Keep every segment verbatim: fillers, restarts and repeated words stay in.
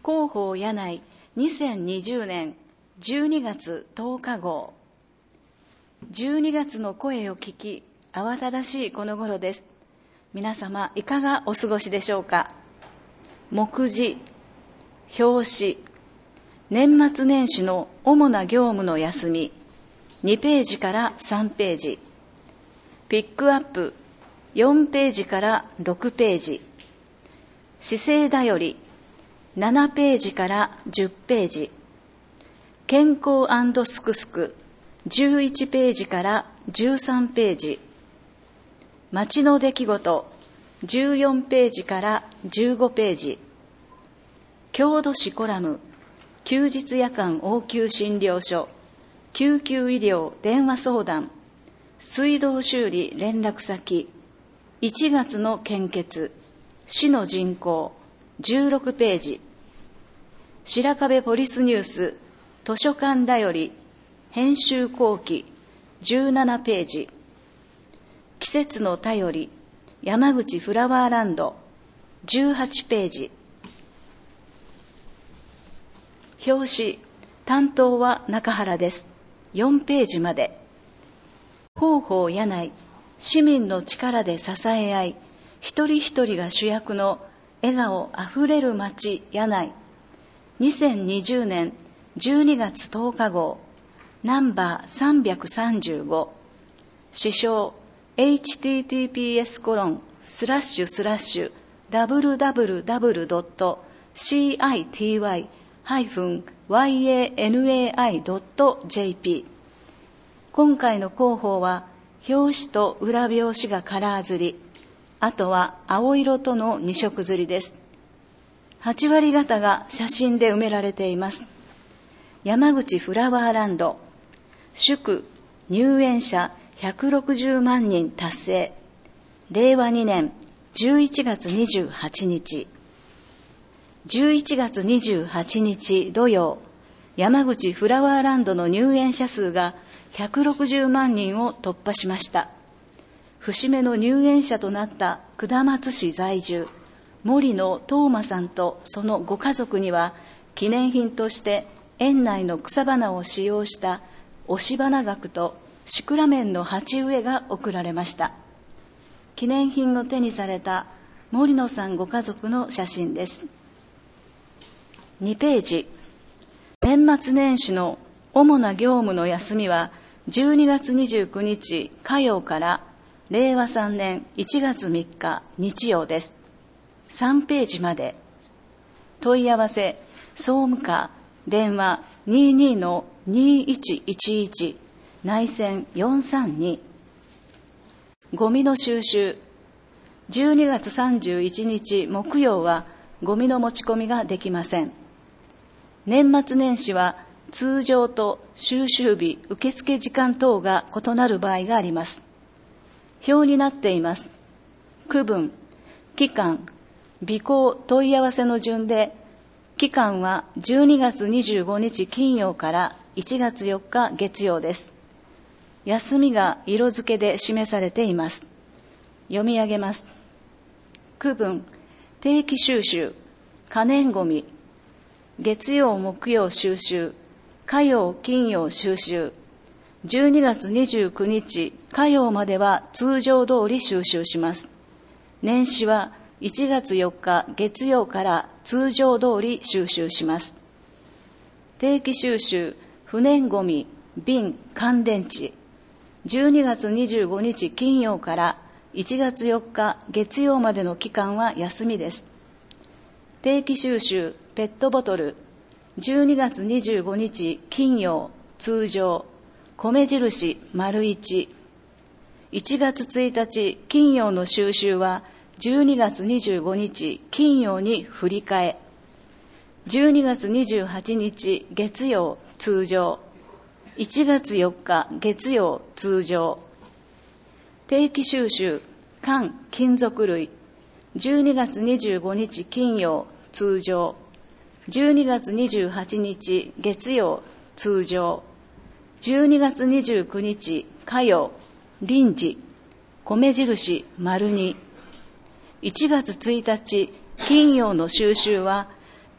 広報柳井にせんにじゅうねんじゅうにがつとおか号。じゅうにがつの声を聞き、慌ただしいこの頃です。皆様いかがお過ごしでしょうか。目次、表紙、年末年始の主な業務の休み、にページからさんページ、ピックアップ、よんページからろくページ、姿勢だより、ななページからじゅっページ、健康&すくすく、じゅういちページからじゅうさんページ、街の出来事、じゅうよんページからじゅうごページ、郷土史コラム、休日夜間応急診療所、救急医療電話相談、水道修理連絡先、いちがつの献血、市の人口、じゅうろくページ、白壁ポリスニュース、図書館だより、編集後期、じゅうななページ、季節の便り、山口フラワーランド、じゅうはちページ、表紙、担当は中原です。よんページまで。広報柳井、市民の力で支え合い、一人一人が主役の笑顔あふれる街柳井。にせんにじゅうねんじゅうにがつとおか号、ナンバーさんびゃくさんじゅうご。支障、エイチティーティーピーエスコロンスラッシュスラッシュダブリューダブリューダブリュードットシーアイティーワイハイフンワイエーエヌエーアイドットジェーピー。今回の広報は表紙と裏表紙がカラー刷り、あとは青色とのに色刷りです。はちわり方が写真で埋められています。山口フラワーランド、祝入園者ひゃくろくじゅうまんにん達成、れいわにねんじゅういちがつにじゅうはちにち、じゅういちがつにじゅうはちにち土曜、山口フラワーランドの入園者数がひゃくろくじゅうまんにんを突破しました。節目の入園者となった下松市在住、森野東馬さんとそのご家族には、記念品として園内の草花を使用した押し花額とシクラメンの鉢植えが贈られました。記念品を手にされた森野さんご家族の写真です。にページ、年末年始の主な業務の休みはじゅうにがつにじゅうくにち火曜かられいわさんねんいちがつみっか日曜です。さんページまで。問い合わせ、総務課、電話 にじゅうにのにじゅういちいちいち、内線よんさんに。ゴミの収集、じゅうにがつさんじゅういちにち木曜はゴミの持ち込みができません。年末年始は通常と収集日、受付時間等が異なる場合があります。表になっています。区分、期間、備考問い合わせの順で、期間はじゅうにがつにじゅうごにち金曜からいちがつよっか月曜です。休みが色付けで示されています。読み上げます。区分、定期収集、可燃ごみ、月曜木曜収集、火曜金曜収集、じゅうにがつにじゅうくにち火曜までは通常通り収集します。年始はいちがつよっか月曜から通常通り収集します。定期収集、不燃ごみ、瓶、乾電池、じゅうにがつにじゅうごにち金曜からいちがつよっか月曜までの期間は休みです。定期収集、ペットボトル、じゅうにがつにじゅうごにち金曜、通常、米印丸いち。いちがつついたち金曜の収集はじゅうにがつにじゅうごにち金曜に振り替え。じゅうにがつにじゅうはちにち月曜通常。いちがつよっか月曜通常。定期収集缶金属類。じゅうにがつにじゅうごにち金曜通常。じゅうにがつにじゅうはちにち月曜通常。じゅうにがつにじゅうくにち火曜臨時米印丸に。いちがつついたち金曜の収集は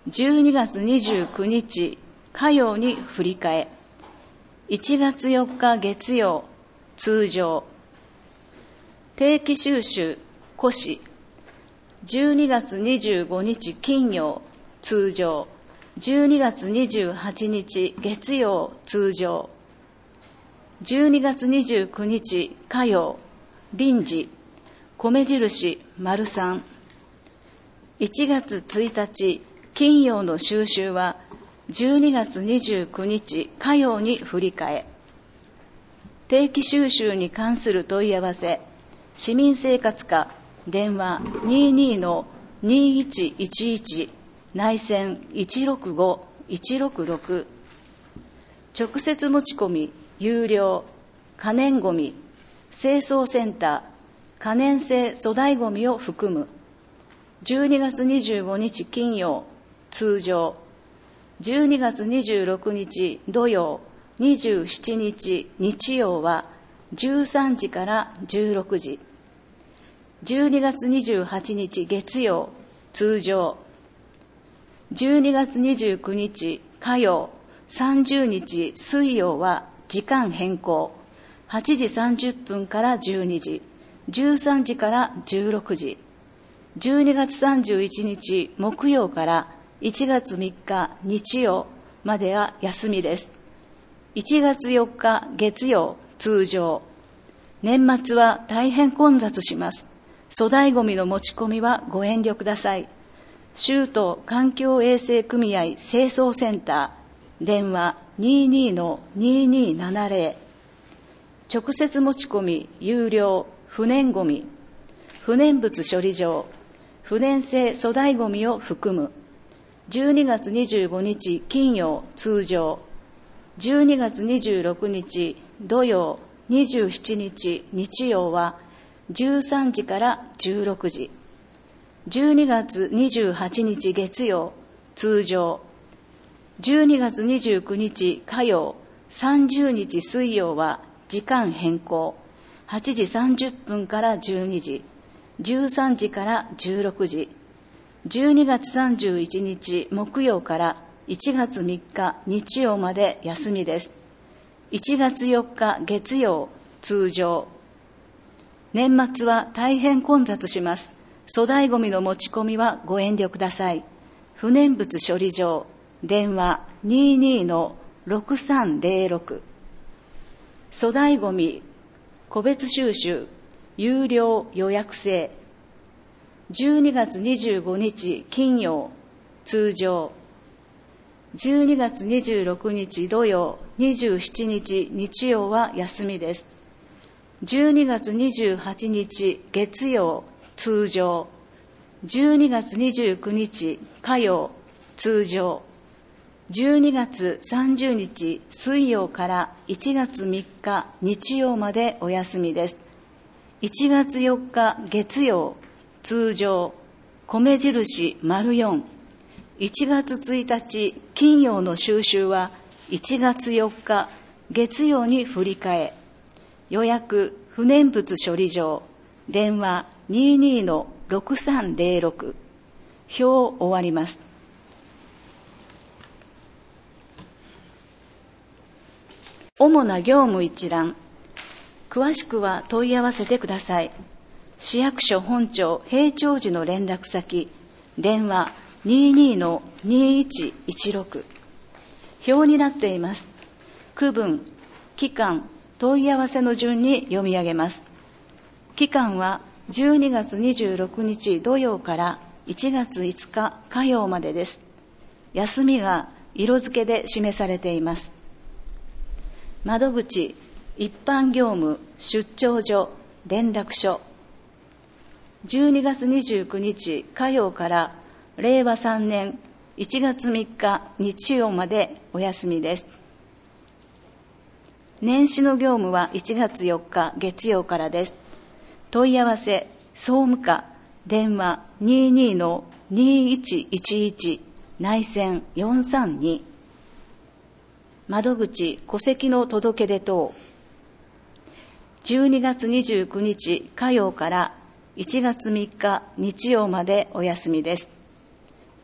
じゅうにがつにじゅうくにち火曜に振り替え、いちがつよっか月曜通常、定期収集古紙、じゅうにがつにじゅうごにち金曜通常、じゅうにがつにじゅうはちにち月曜通常、じゅうにがつにじゅうくにち火曜臨時米印丸さん、いちがつついたち金曜の収集はじゅうにがつにじゅうくにち火曜に振り替え、定期収集に関する問い合わせ、市民生活課電話 にじゅうにのにいちいちいち 内線 いちろくごいちろくろく、直接持ち込み有料、可燃ごみ清掃センター可燃性粗大ごみを含む、じゅうにがつにじゅうごにち金曜通常、じゅうにがつにじゅうろくにち土曜、にじゅうしちにち日曜はじゅうさんじからじゅうろくじ、じゅうにがつにじゅうはちにち月曜通常、じゅうにがつにじゅうくにち火曜、さんじゅうにち水曜は時間変更、はちじさんじゅっぷんからじゅうにじ、じゅうさんじからじゅうろくじ、じゅうにがつさんじゅういちにち木曜からいちがつみっか日曜までは休みです。いちがつよっか月曜通常、年末は大変混雑します。粗大ごみの持ち込みはご遠慮ください。州都環境衛生組合清掃センター電話 にじゅうにのにじゅうにななぜろ、直接持ち込み有料不燃ごみ、不燃物処理場不燃性粗大ごみを含む、じゅうにがつにじゅうごにち金曜通常、じゅうにがつにじゅうろくにち土曜、にじゅうしちにち日曜はじゅうさんじからじゅうろくじ、じゅうにがつにじゅうはちにち月曜通常、じゅうにがつにじゅうくにち火曜、さんじゅうにち水曜は時間変更、はちじさんじゅっぷんからじゅうにじ、じゅうさんじからじゅうろくじ、じゅうにがつさんじゅういちにち木曜からいちがつみっか日曜まで休みです。いちがつよっか月曜通常、年末は大変混雑します。粗大ごみの持ち込みはご遠慮ください。不燃物処理場電話 にじゅうにのろくさんぜろろく、粗大ごみ個別収集有料予約制、じゅうにがつにじゅうごにち金曜通常、じゅうにがつにじゅうろくにち土曜、にじゅうしちにち日曜は休みです。じゅうにがつにじゅうはちにち月曜通常、じゅうにがつにじゅうくにち火曜通常、じゅうにがつさんじゅうにち水曜からいちがつみっか日曜までお休みです。いちがつよっか月曜通常、米印丸よん、いちがつついたち金曜の収集はいちがつよっか月曜に振り替え、予約不燃物処理場電話 にじゅうにのろくさんぜろろく、表終わります。主な業務一覧、詳しくは問い合わせてください。市役所本庁平長寺の連絡先電話 にじゅうにのにいちいちろく、表になっています。区分、期間、問い合わせの順に読み上げます。期間はじゅうにがつにじゅうろくにち土曜からいちがついつか火曜までです。休みが色付けで示されています。窓口、一般業務、出張所、連絡所。じゅうにがつにじゅうくにち火曜かられいわさんねんいちがつみっか日曜までお休みです。年始の業務はいちがつよっか月曜からです。問い合わせ、総務課、電話 にじゅうにのにいちいちいち、内線よんさんに。窓口、戸籍の届け出等。じゅうにがつにじゅうくにち火曜からいちがつみっか日曜までお休みです。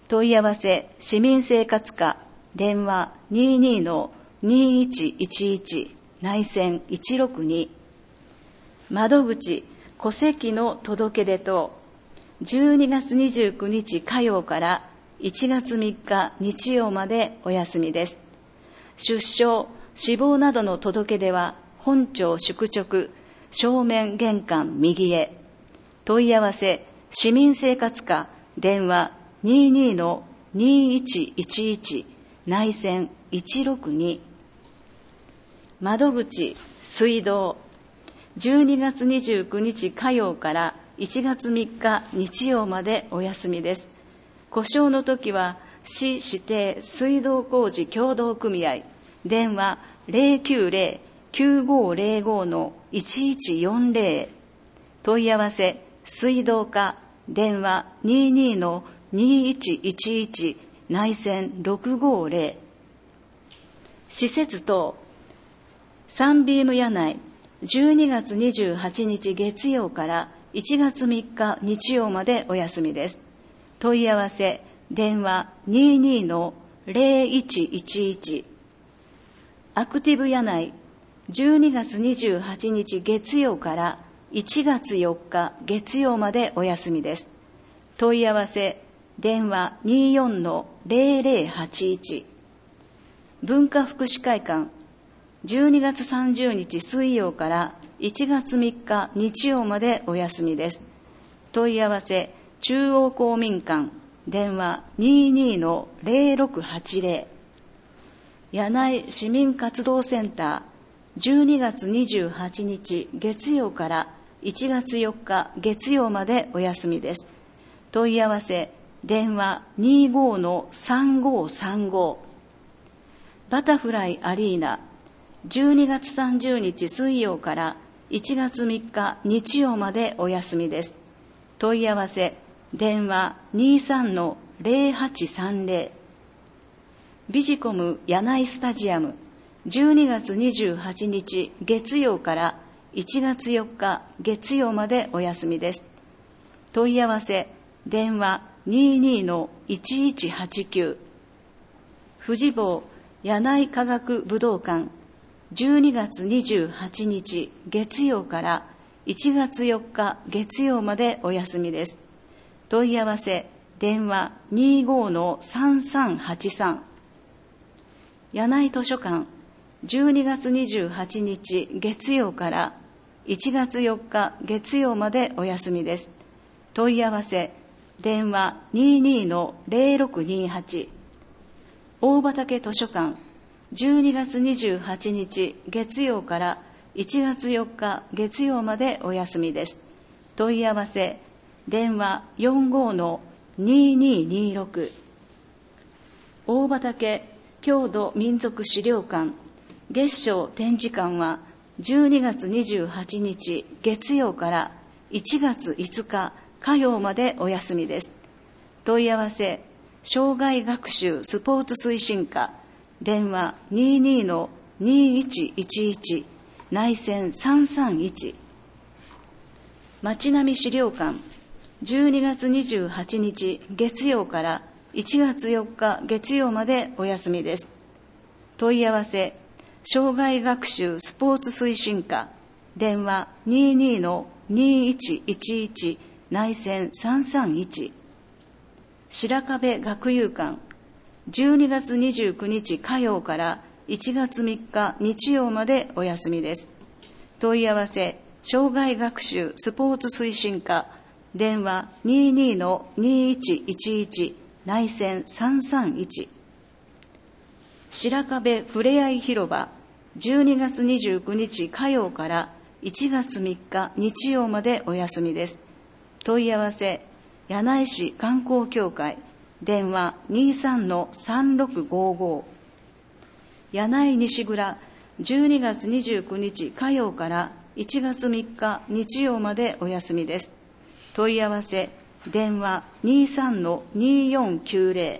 問い合わせ市民生活課電話 にじゅうにのにいちいちいち 内線いちろくに。窓口戸籍の届け出等、じゅうにがつにじゅうくにち火曜からいちがつみっか日曜までお休みです。出生死亡などの届け出は本庁宿直正面玄関右へ。問い合わせ市民生活課電話 にじゅうにのにいちいちいち 内線いちろくに。窓口水道、じゅうにがつにじゅうくにち火曜からいちがつみっか日曜までお休みです。故障の時は市指定水道工事協同組合電話 ゼロきゅうゼロ きゅうごゼロごのいちいちよんゼロ へ。問い合わせ水道課電話 にじゅうにのにいちいちいち 内線ろくごゼロ。施設等サンビーム柳井じゅうにがつにじゅうはちにち月曜からいちがつみっか日曜までお休みです。問い合わせ電話 にじゅうにのゼロいちいちいち。アクティブ柳井じゅうにがつにじゅうはちにち月曜からいちがつよっか月曜までお休みです。問い合わせ電話 にじゅうよんのゼロゼロはちいち。文化福祉会館じゅうにがつさんじゅうにち水曜からいちがつみっか日曜までお休みです。問い合わせ中央公民館電話 にじゅうにのゼロろくはちゼロ。柳井市民活動センターじゅうにがつにじゅうはちにち月曜からいちがつよっか月曜までお休みです。問い合わせ電話 にじゅうごのさんごさんご。バタフライアリーナじゅうにがつさんじゅうにち水曜からいちがつみっか日曜までお休みです。問い合わせ電話 にじゅうさんのゼロはちさんゼロ。ビジコム柳井スタジアムじゅうにがつにじゅうはちにち月曜からいちがつよっか月曜までお休みです。問い合わせ電話 にじゅうにのいちいちはちきゅう。富士坊柳井科学武道館じゅうにがつにじゅうはちにち月曜からいちがつよっか月曜までお休みです。問い合わせ電話 にじゅうごのさんさんはちさん。柳井図書館じゅうにがつにじゅうはちにち月曜からいちがつよっか月曜までお休みです。問い合わせ電話 にじゅうにのゼロろくにはち。大畑図書館じゅうにがつにじゅうはちにち月曜からいちがつよっか月曜までお休みです。問い合わせ電話 よんじゅうごのにににろく。大畑郷土民族資料館月照展示館はじゅうにがつにじゅうはちにち月曜からいちがついつか火曜までお休みです。問い合わせ障害学習スポーツ推進課電話 にじゅうにのにいちいちいち 内線さんさんいち。町並資料館じゅうにがつにじゅうはちにち月曜からいちがつよっか月曜までお休みです。問い合わせ障害学習スポーツ推進課電話 にじゅうにのにいちいちいち 内線さんさんいち。白壁学友館じゅうにがつにじゅうくにち火曜からいちがつみっか日曜までお休みです。問い合わせ障害学習スポーツ推進課電話 にじゅうにのにいちいちいち 内線さんさんいち。白壁ふれあい広場じゅうにがつにじゅうくにち火曜からいちがつみっか日曜までお休みです。問い合わせ柳井市観光協会電話 にじゅうさんのさんろくごご。柳井西蔵じゅうにがつにじゅうくにち火曜からいちがつみっか日曜までお休みです。問い合わせ電話 にじゅうさんのによんきゅうゼ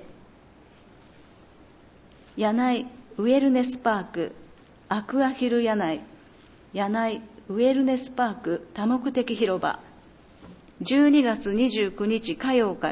ロ。柳井ウェルネスパークアクアヒル柳井柳井ウェルネスパーク多目的広場じゅうにがつにじゅうくにち火曜から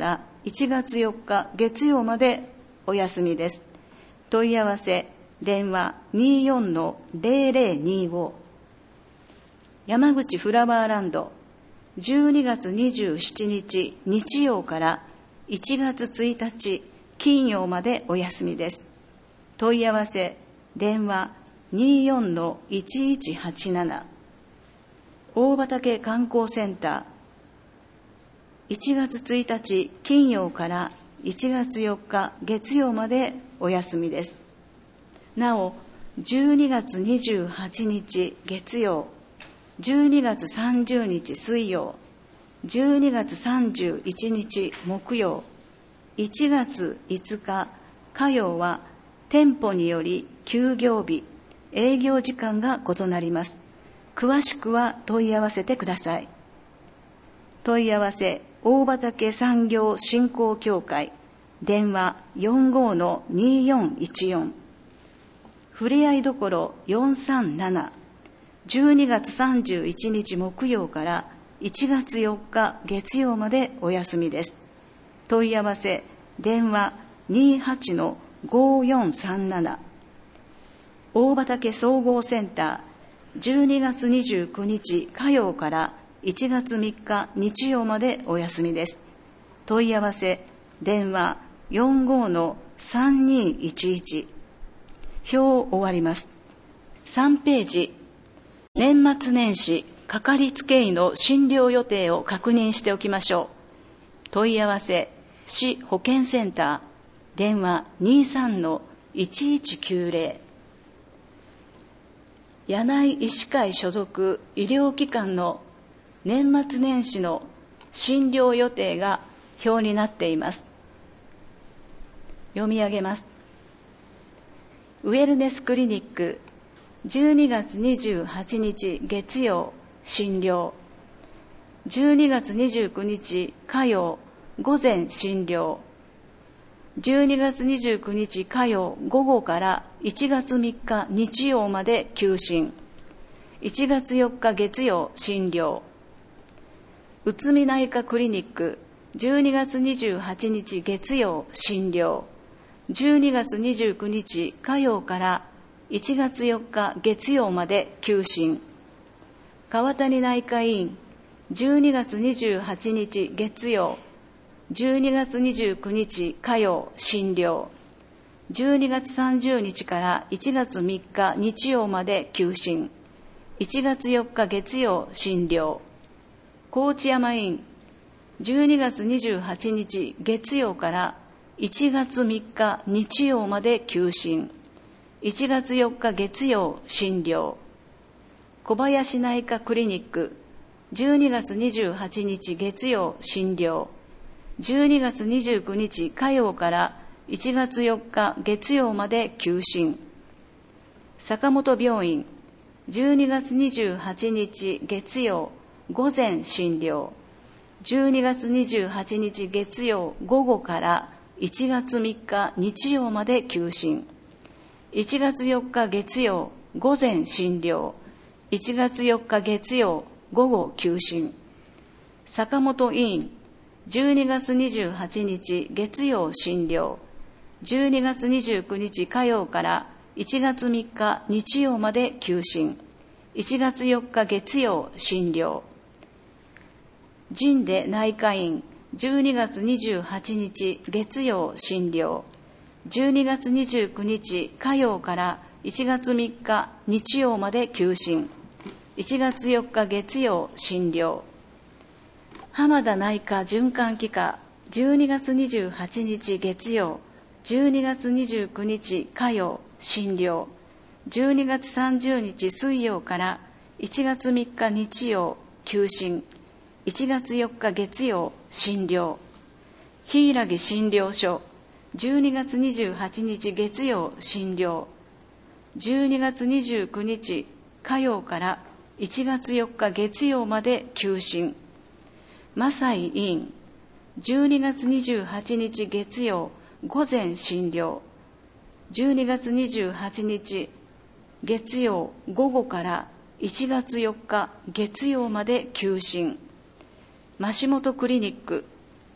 いちがつよっか月曜までお休みです。問い合わせ電話 にじゅうよんのゼロゼロにじゅうご。 山口フラワーランドじゅうにがつにじゅうしちにち日曜からいちがつついたち金曜までお休みです。問い合わせ電話 にじゅうよんのいちいちはちなな。 大畑観光センターいちがつついたち金曜からいちがつよっか月曜までお休みです。なおじゅうにがつにじゅうはちにち月曜、じゅうにがつさんじゅうにち水曜、じゅうにがつさんじゅういちにち木曜、いちがついつか火曜は店舗により休業日、営業時間が異なります。詳しくは問い合わせてください。問い合わせ大畑産業振興協会電話 よんじゅうごのにじゅうよんいちよん。ふれあいどころよんさんなな。じゅうにがつさんじゅういちにち木曜からいちがつよっか月曜までお休みです。問い合わせ電話 にじゅうはちのごよんさんなな。大畑総合センターじゅうにがつにじゅうくにち火曜からいちがつみっか日曜までお休みです。問い合わせ電話 よんじゅうごのさんにいちいち。表終わります。さんページ、年末年始かかりつけ医の診療予定を確認しておきましょう。問い合わせ市保健センター電話 にじゅうさんのいちいちきゅうゼロ。柳井医師会所属医療機関の年末年始の診療予定が表になっています。読み上げます。ウェルネスクリニックじゅうにがつにじゅうはちにち月曜診療、じゅうにがつにじゅうくにち火曜午前診療、じゅうにがつにじゅうくにち火曜午後からいちがつみっか日曜まで休診、いちがつよっか月曜診療。うつみ内科クリニックじゅうにがつにじゅうはちにち月曜診療、じゅうにがつにじゅうくにち火曜からいちがつよっか月曜まで休診。川谷内科医院じゅうにがつにじゅうはちにち月曜、じゅうにがつにじゅうくにち火曜診療、じゅうにがつさんじゅうにちからいちがつみっか日曜まで休診、いちがつよっか月曜診療。高知山院じゅうにがつにじゅうはちにち月曜からいちがつみっか日曜まで休診、いちがつよっか月曜診療。小林内科クリニックじゅうにがつにじゅうはちにち月曜診療、じゅうにがつにじゅうくにち火曜からいちがつよっか月曜まで休診。坂本病院じゅうにがつにじゅうはちにち月曜午前診療、じゅうにがつにじゅうはちにち月曜午後からいちがつみっか日曜まで休診、いちがつよっか月曜午前診療、いちがつよっか月曜午後休診。坂本医院じゅうにがつにじゅうはちにち月曜診療、じゅうにがつにじゅうくにち火曜からいちがつみっか日曜まで休診、いちがつよっか月曜診療。神出内科院じゅうにがつにじゅうはちにち月曜診療、じゅうにがつにじゅうくにち火曜からいちがつみっか日曜まで休診、いちがつよっか月曜診療。浜田内科循環器科じゅうにがつにじゅうはちにち月曜、じゅうにがつにじゅうくにち火曜診療、じゅうにがつさんじゅうにち水曜からいちがつみっか日曜休診、いちがつよっか月曜診療。柊診療所じゅうにがつにじゅうはちにち月曜診療、じゅうにがつにじゅうくにち火曜からいちがつよっか月曜まで休診。マサイ医院じゅうにがつにじゅうはちにち月曜午前診療、じゅうにがつにじゅうはちにち月曜午後からいちがつよっか月曜まで休診。増本クリニック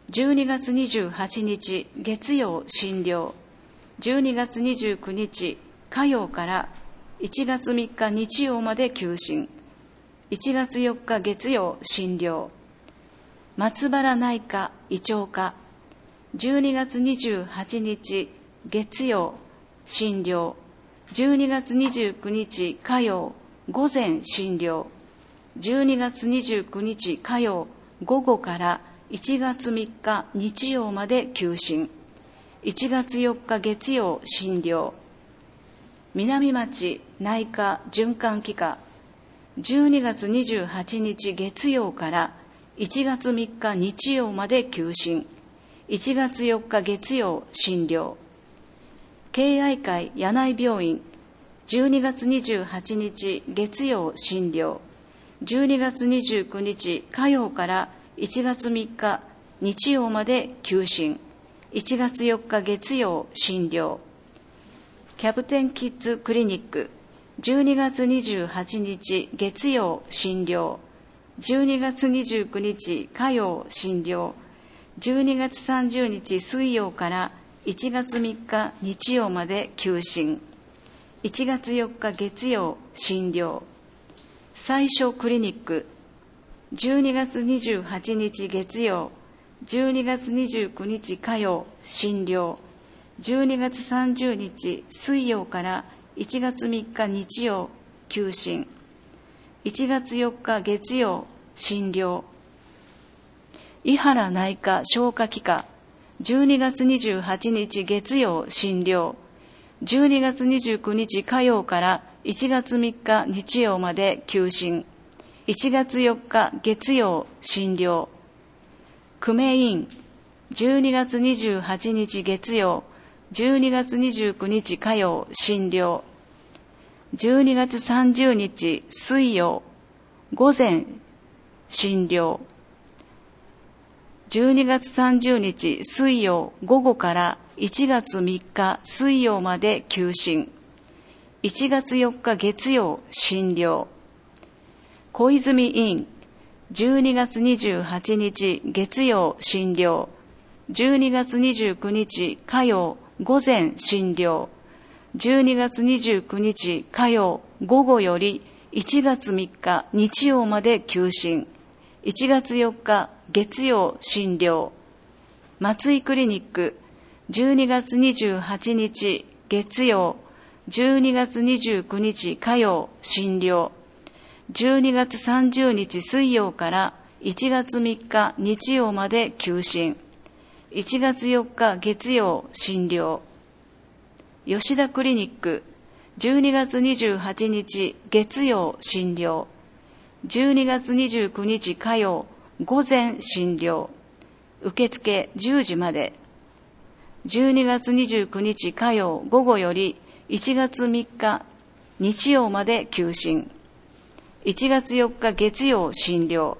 じゅうにがつにじゅうはちにち月曜診療、じゅうにがつにじゅうくにち火曜からいちがつみっか日曜まで休診、いちがつよっか月曜診療、松原内科胃腸科、じゅうにがつにじゅうはちにち月曜診療、じゅうにがつにじゅうくにち火曜午前診療、じゅうにがつにじゅうくにち火曜午後からいちがつみっか日曜まで休診、いちがつよっか月曜診療、南町内科循環器科、じゅうにがつにじゅうはちにち月曜からいちがつみっか日曜まで休診、いちがつよっか月曜診療、敬愛会柳井病院、じゅうにがつにじゅうはちにち月曜診療、じゅうにがつにじゅうくにち火曜からいちがつみっか日曜まで休診、いちがつよっか月曜診療、キャプテンキッズクリニック、じゅうにがつにじゅうはちにち月曜診療、じゅうにがつにじゅうくにち火曜診療、じゅうにがつさんじゅうにち水曜からいちがつみっか日曜まで休診、いちがつよっか月曜診療、最初クリニック、じゅうにがつにじゅうはちにち月曜、じゅうにがつにじゅうくにち火曜診療、じゅうにがつさんじゅうにち水曜からいちがつみっか日曜休診、いちがつよっか月曜診療、井原内科消化器科、じゅうにがつにじゅうはちにち月曜診療、じゅうにがつにじゅうくにち火曜からいちがつみっか日曜まで休診、いちがつよっか月曜診療、久米院、じゅうにがつにじゅうはちにち月曜、じゅうにがつにじゅうくにち火曜診療、じゅうにがつさんじゅうにち水曜午前診療、じゅうにがつさんじゅうにち水曜午後からいちがつみっか水曜まで休診、いちがつよっか月曜診療、小泉院、じゅうにがつにじゅうはちにち月曜診療、じゅうにがつにじゅうくにち火曜午前診療、じゅうにがつにじゅうくにち火曜午後よりいちがつみっか日曜まで休診、いちがつよっか月曜診療、松井クリニック、じゅうにがつにじゅうはちにち月曜、じゅうにがつにじゅうくにち火曜診療、じゅうにがつさんじゅうにち水曜からいちがつみっか日曜まで休診、いちがつよっか月曜診療、吉田クリニック、じゅうにがつにじゅうはちにち月曜診療、じゅうにがつにじゅうくにち火曜午前診療、受付じゅうじまで、じゅうにがつにじゅうくにち火曜午後よりいちがつみっか日曜まで休診、いちがつよっか月曜診療、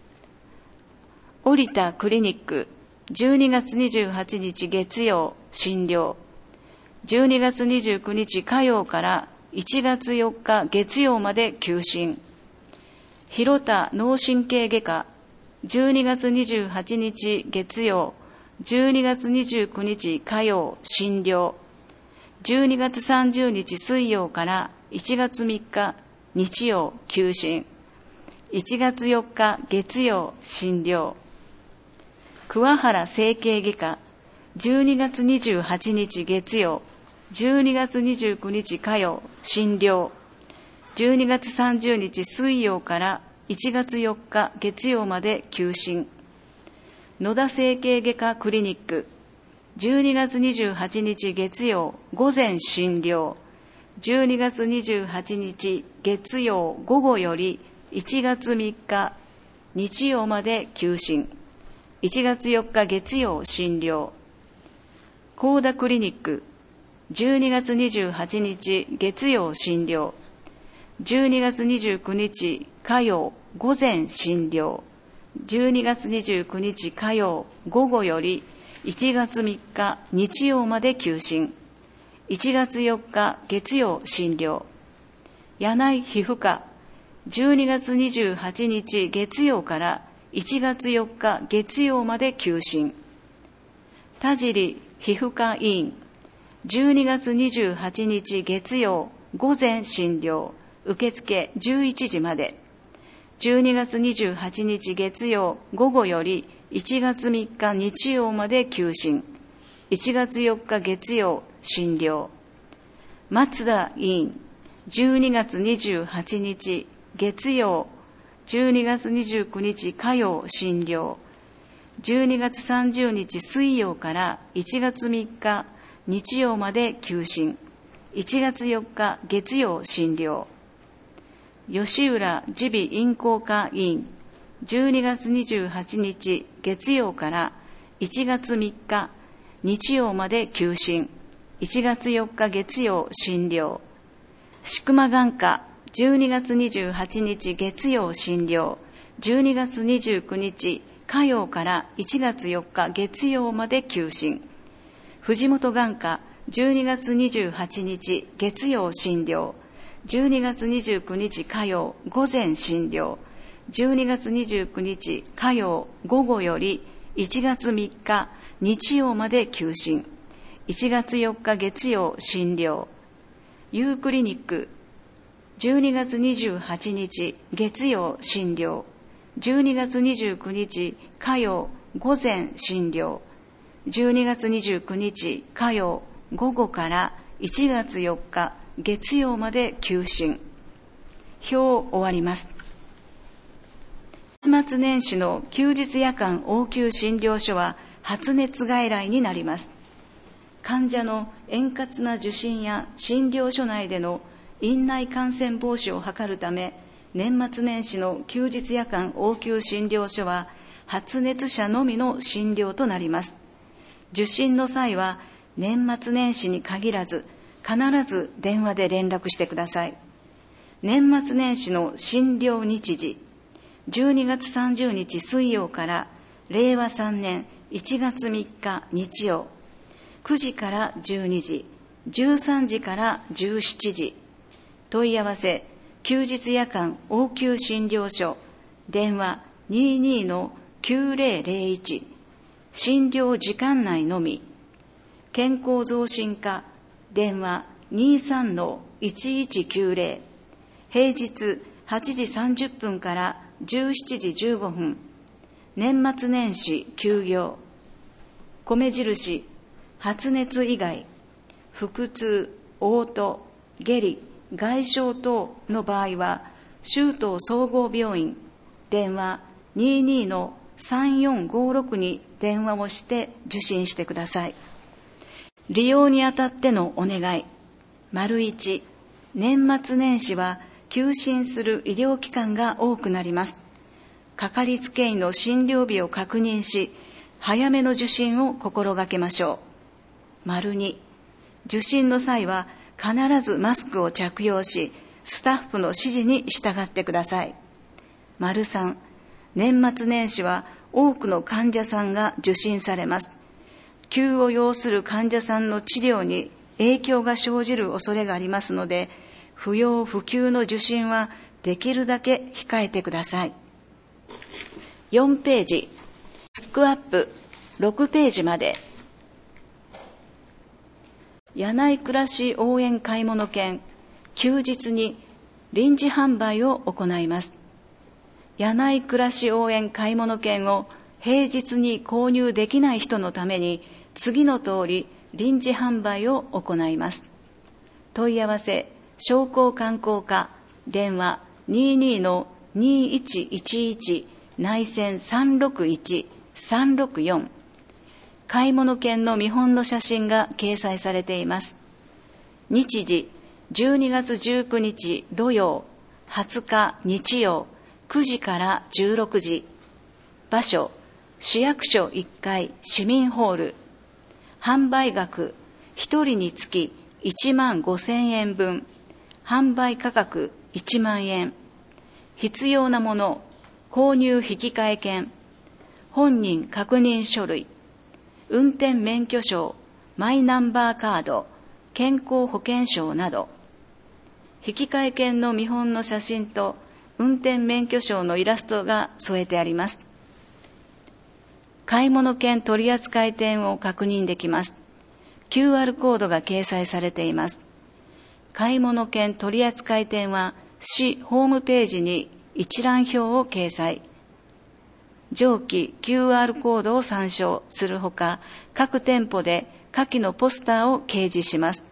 織田クリニック、じゅうにがつにじゅうはちにち月曜診療、じゅうにがつにじゅうくにち火曜からいちがつよっか月曜まで休診、広田脳神経外科、じゅうにがつにじゅうはちにち月曜、じゅうにがつにじゅうくにち火曜診療、じゅうにがつさんじゅうにち水曜からいちがつみっか日曜休診、いちがつよっか月曜診療、桑原整形外科、じゅうにがつにじゅうはちにち月曜、じゅうにがつにじゅうくにち火曜診療、じゅうにがつさんじゅうにち水曜からいちがつよっか月曜まで休診、野田整形外科クリニック、じゅうにがつにじゅうはちにち月曜午前診療、じゅうにがつにじゅうはちにち月曜午後よりいちがつみっか日曜まで休診、いちがつよっか月曜診療、高田クリニック、じゅうにがつにじゅうはちにち月曜診療、じゅうにがつにじゅうくにち火曜午前診療、じゅうにがつにじゅうくにち火曜午後よりいちがつみっか日曜まで休診、いちがつよっか月曜診療、柳井皮膚科、じゅうにがつにじゅうはちにち月曜からいちがつよっか月曜まで休診、 田尻皮膚科医院、じゅうにがつにじゅうはちにち月曜午前診療、受付じゅういちじまで。じゅうにがつにじゅうはちにち月曜午後よりいちがつみっか日曜まで休診。いちがつよっか月曜診療。松田医院、じゅうにがつにじゅうはちにち月曜、じゅうにがつにじゅうくにち火曜診療。じゅうにがつさんじゅうにち水曜からいちがつみっか日曜まで休診。いちがつよっか月曜診療。吉浦耳鼻咽喉科医院、じゅうにがつにじゅうはちにち月曜からいちがつみっか日曜まで休診。いちがつよっか月曜診療。宿間眼科、じゅうにがつにじゅうはちにち月曜診療。じゅうにがつにじゅうくにち火曜からいちがつよっか月曜まで休診。藤本眼科、じゅうにがつにじゅうはちにち月曜診療。じゅうにがつにじゅうくにち火曜午前診療。じゅうにがつにじゅうくにち火曜午後よりいちがつみっか日曜まで休診。いちがつよっか月曜診療。ユークリニック、じゅうにがつにじゅうはちにち月曜診療。じゅうにがつにじゅうくにち火曜午前診療。じゅうにがつにじゅうくにち火曜午後からいちがつよっか月曜まで休診。表終わります。年末年始の休日夜間応急診療所は発熱外来になります。患者の円滑な受診や診療所内での院内感染防止を図るため、年末年始の休日夜間応急診療所は発熱者のみの診療となります。受診の際は年末年始に限らず必ず電話で連絡してください。年末年始の診療日時、じゅうにがつさんじゅうにち水曜かられいわさんねんいちがつみっか日曜、くじからじゅうにじ、じゅうさんじからじゅうしちじ。問い合わせ、休日夜間応急診療所、電話 にじゅうにのきゅうぜろぜろいち、診療時間内のみ。健康増進課、電話 にじゅうさんのいちいちきゅうぜろ、平日はちじさんじゅっぷんからじゅうしちじじゅうごふん、年末年始休業。米印、発熱以外、腹痛、嘔吐、下痢、外傷等の場合は、州東総合病院、電話 にじゅうにのさんよんごろく に電話をして受診してください。利用にあたってのお願い。丸いち、年末年始は休診する医療機関が多くなります。かかりつけ医の診療日を確認し、早めの受診を心がけましょう。丸に、受診の際は必ずマスクを着用し、スタッフの指示に従ってください。丸さん、年末年始は多くの患者さんが受診されます。急を要する患者さんの治療に影響が生じる恐れがありますので、不要不急の受診はできるだけ控えてください。よんページ、ピックアップろくページまで。柳井暮らし応援買い物券、休日に臨時販売を行います。柳井暮らし応援買い物券を平日に購入できない人のために、次の通り臨時販売を行います。問い合わせ、商工観光課、電話 にじゅうにのにいちいちいち 内線さんろくいち さんろくよん。買い物券の見本の写真が掲載されています。日時、じゅうにがつじゅうくにち土曜、はつか日曜、くじからじゅうろくじ。場所、市役所いっかい市民ホール。販売額、ひとりにつきいちまんごせんえんぶん。販売価格いちまんえん。必要なもの、購入引換券、本人確認書類、運転免許証、マイナンバーカード、健康保険証など。引換券の見本の写真と運転免許証のイラストが添えてあります。 買い物券取扱店を確認できます。キューアール コードが掲載されています。買い物券取扱店は市ホームページに一覧表を掲載。上記 キューアール コードを参照するほか、各店舗で下記のポスターを掲示します。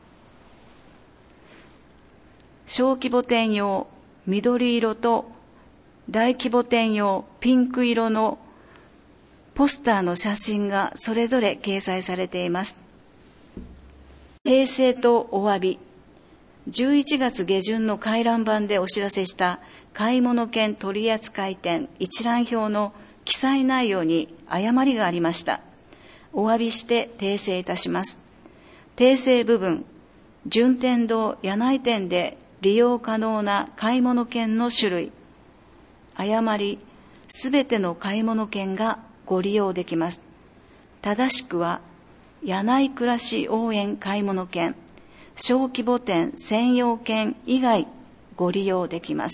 小規模店用緑色と大規模店用ピンク色のポスターの写真がそれぞれ掲載されています。訂正とお詫び。じゅういちがつ下旬の回覧板でお知らせした買い物券取扱店一覧表の記載内容に誤りがありました。お詫びして訂正いたします。訂正部分、順天堂柳井店で利用可能な買い物券の種類。誤り、すべての買い物券がご利用できます。正しくは、柳井暮らし応援買い物券、小規模店専用券以外ご利用できます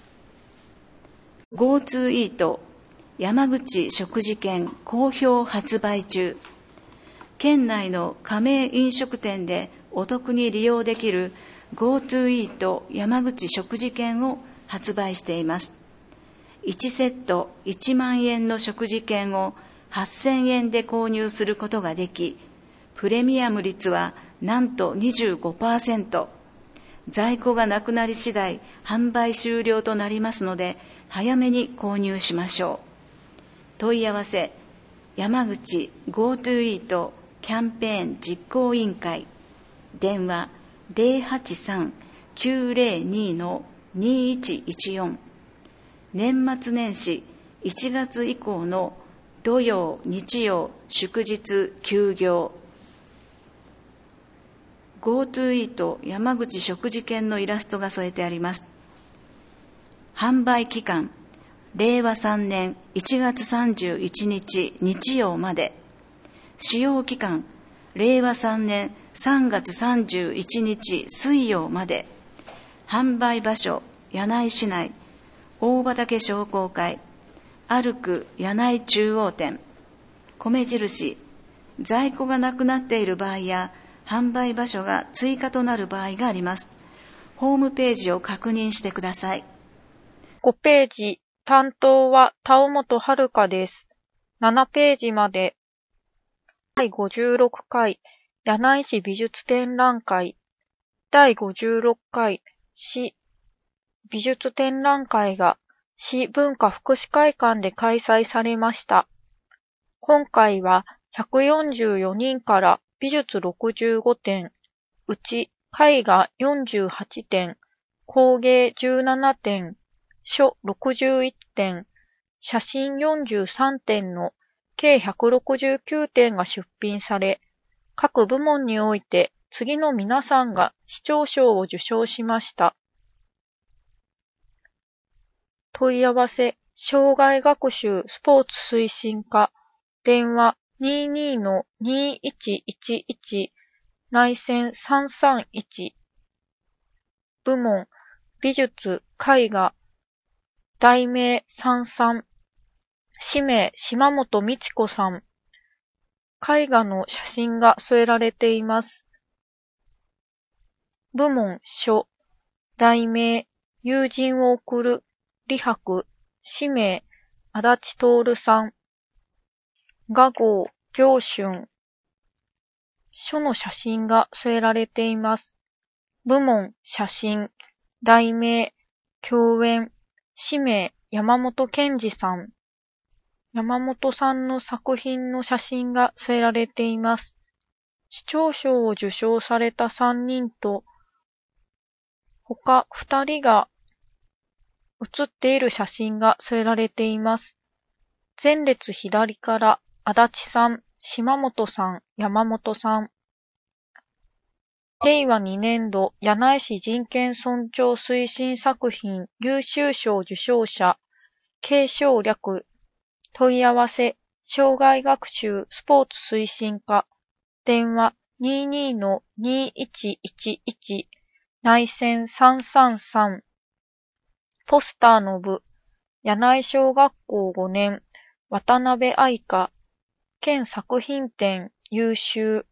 。GoTo イート山口食事券好評発売中。県内の加盟飲食店でお得に利用できる GoTo イート山口食事券を発売しています。いちセットいちまんえんの食事券をはっせんえんで購入することができ、プレミアム率はなんと にじゅうごパーセント。在庫がなくなり次第販売終了となりますので、早めに購入しましょう。問い合わせ、山口 GoTo イートキャンペーン実行委員会。電話 ゼロはちさん きゅうゼロに にいちいちよん。年末年始いちがつ以降の土曜、日曜、祝日休業。GoTo イート山口食事券のイラストが添えてあります。販売期間、れいわさんねんいちがつさんじゅういちにち日曜まで。使用期間、れいわさんねんさんがつさんじゅういちにち水曜まで。販売場所、柳井市内、大畑商工会、歩く柳井中央店。米印、在庫がなくなっている場合や、販売場所が追加となる場合があります。ホームページを確認してください。 ごページ、担当は田尾本遥です。ななページまで。だいごじゅうろっかい、柳井市美術展覧会。だいごじゅうろっかい、市美術展覧会が市文化福祉会館で開催されました。今回はひゃくよんじゅうよにんから美術ろくじゅうごてん、うち絵画よんじゅうはちてん、工芸じゅうななてん、書ろくじゅういってん、写真よんじゅうさんてんの計ひゃくろくじゅうきゅうてんが出品され、各部門において次の皆さんが市長賞を受賞しました。問い合わせ、障害学習スポーツ推進課、電話 にじゅうに にいちいちいち 内線さんさんいち。部門、美術、絵画、題名さんさん。氏名、島本美智子さん。絵画の写真が添えられています。部門、書、題名、友人を送る、李白。氏名、足立徹さん。画号、行春。書の写真が添えられています。部門、写真。題名、共演。氏名、山本健二さん。山本さんの作品の写真が添えられています。市長賞を受賞されたさんにんと、他ふたりが写っている写真が添えられています。前列左から足立さん、島本さん、山本さん。へいわにねんど柳井市人権尊重推進作品優秀賞受賞者、継承略。問い合わせ、障害学習スポーツ推進課。電話 にじゅうに にいちいちいち 内線さんさんさん。ポスターの部、柳井小学校ごねん渡辺愛香、県作品展優秀。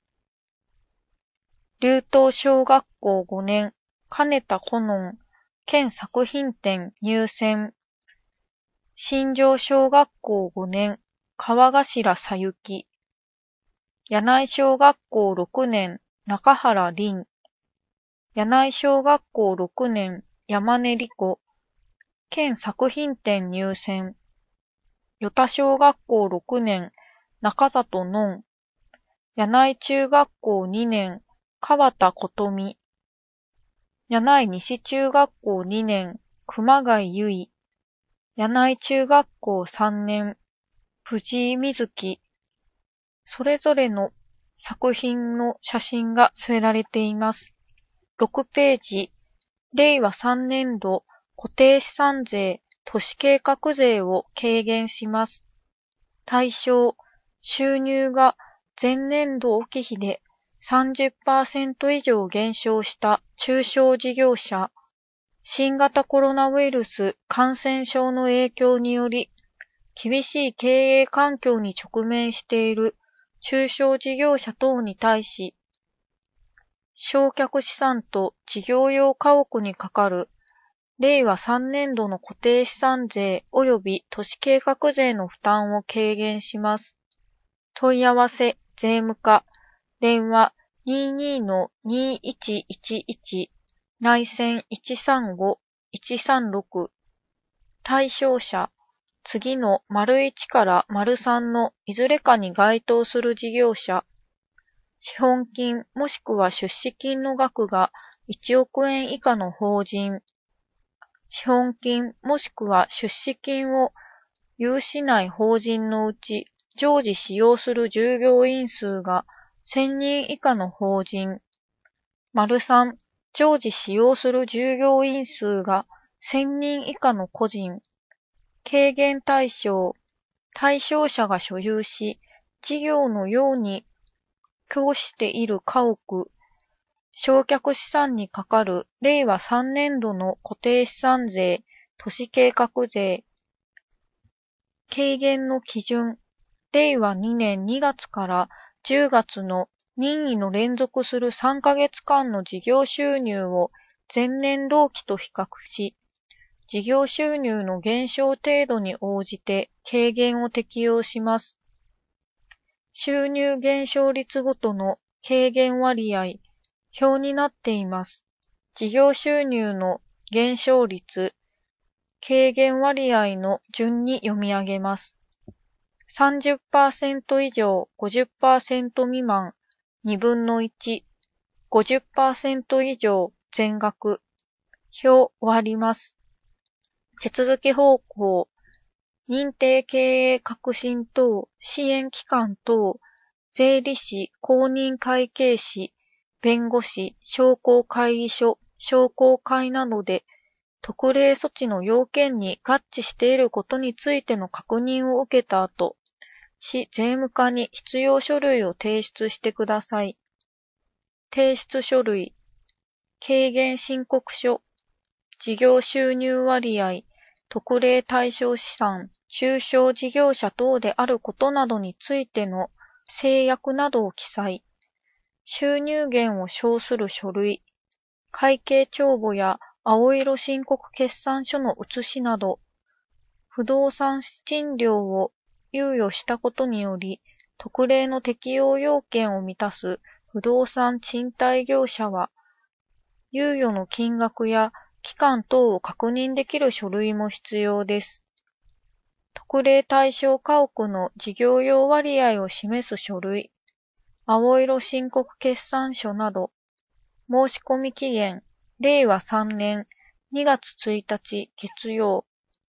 竜東小学校ごねん、金田コノン、県作品展入選。新庄小学校ごねん、川頭さゆき。柳井小学校ろくねん、中原凛。柳井小学校ろくねん、山根理子。県作品展入選。与田小学校ろくねん、中里のん。柳井中学校にねん、川田琴美。柳井西中学校にねん、熊谷由衣。柳井中学校さんねん、藤井瑞希。それぞれの作品の写真が添えられています。ろくページ、れいわさんねんど固定資産税、都市計画税を軽減します。対象、収入が前年度起比で さんじゅっパーセント 以上減少した中小事業者、新型コロナウイルス感染症の影響により、厳しい経営環境に直面している中小事業者等に対し、償却資産と事業用家屋にかかるれいわさんねんどの固定資産税及び都市計画税の負担を軽減します。問い合わせ、税務課、電話 にじゅうにのにいちいちいち、内線いちさんごいちさんろく。対象者、次の丸いちから丸さんのいずれかに該当する事業者、資本金もしくは出資金の額がいちおくえん以下の法人、資本金もしくは出資金を有しない法人のうち常時使用する従業員数がせんにん以下の法人、丸さん、常時使用する従業員数がせんにん以下の個人、軽減対象、対象者が所有し、事業のように供している家屋、償却資産にかかるれいわさんねんどの固定資産税、都市計画税。軽減の基準、れいわにねんにがつからじゅうがつの任意の連続するさんかげつかんの事業収入を前年同期と比較し、事業収入の減少程度に応じて軽減を適用します。収入減少率ごとの軽減割合、表になっています。事業収入の減少率、軽減割合の順に読み上げます。さんじゅっパーセント 以上 ごじゅっパーセント 未満にぶんのいち、ごじゅっパーセント 以上全額、表終わります。手続き方法、認定経営革新等、支援機関等、税理士、公認会計士、弁護士、商工会議所、商工会などで特例措置の要件に合致していることについての確認を受けた後、市税務課に必要書類を提出してください。提出書類、軽減申告書、事業収入割合、特例対象資産、中小事業者等であることなどについての制約などを記載。収入源を証する書類、会計帳簿や青色申告決算書の写しなど、不動産資金料を猶予したことにより、特例の適用要件を満たす不動産賃貸業者は、猶予の金額や期間等を確認できる書類も必要です。特例対象家屋の事業用割合を示す書類、青色申告決算書など、申込期限、れいわさんねんにがつついたち月曜。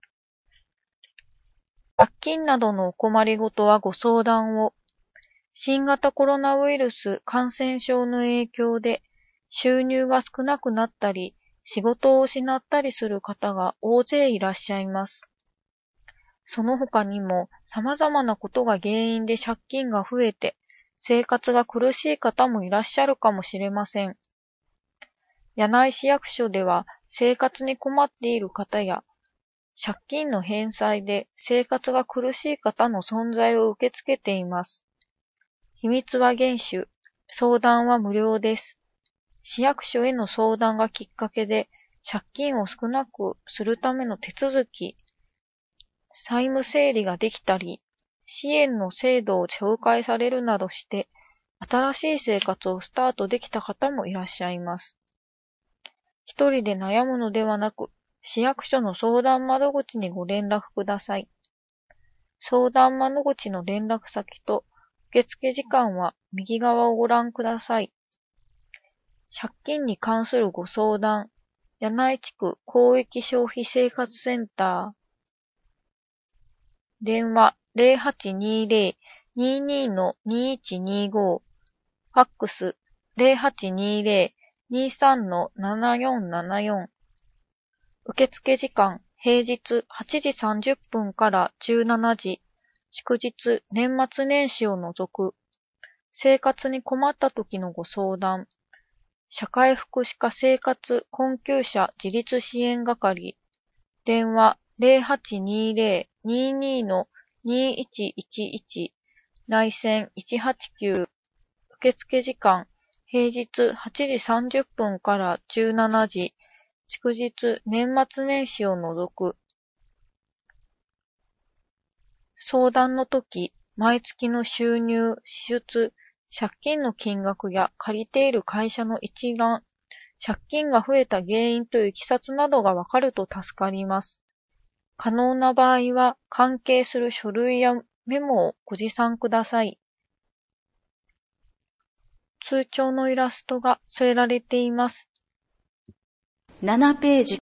借金などのお困りごとはご相談を。新型コロナウイルス感染症の影響で収入が少なくなったり、仕事を失ったりする方が大勢いらっしゃいます。その他にも様々なことが原因で借金が増えて、生活が苦しい方もいらっしゃるかもしれません。柳井市役所では生活に困っている方や、 借金の返済で生活が苦しい方の存在を受け付けています。秘密は厳守。相談は無料です。市役所への相談がきっかけで借金を少なくするための手続き、債務整理ができたり、支援の制度を紹介されるなどして、新しい生活をスタートできた方もいらっしゃいます。一人で悩むのではなく、市役所の相談窓口にご連絡ください。相談窓口の連絡先と受付時間は右側をご覧ください。借金に関するご相談、柳井地区広域消費生活センター。電話 ゼロはちにゼロ にーにー の にーいちにーご。ファックス ゼロはちにゼロ にーさん の ななよんななよん。受付時間、平日はちじさんじゅっぷんからじゅうしちじ、祝日、年末年始を除く。生活に困った時のご相談。社会福祉課生活困窮者自立支援係。電話ゼロはちにゼロ にーにー の にーいちいちいち。内線いちはちきゅう。受付時間、平日はちじさんじゅっぷんからじゅうしちじ、祝日、年末年始を除く。相談の時、毎月の収入、支出、借金の金額や借りている会社の一覧、借金が増えた原因といきさつなどがわかると助かります。可能な場合は、関係する書類やメモをご持参ください。通帳のイラストが添えられています。 ななページ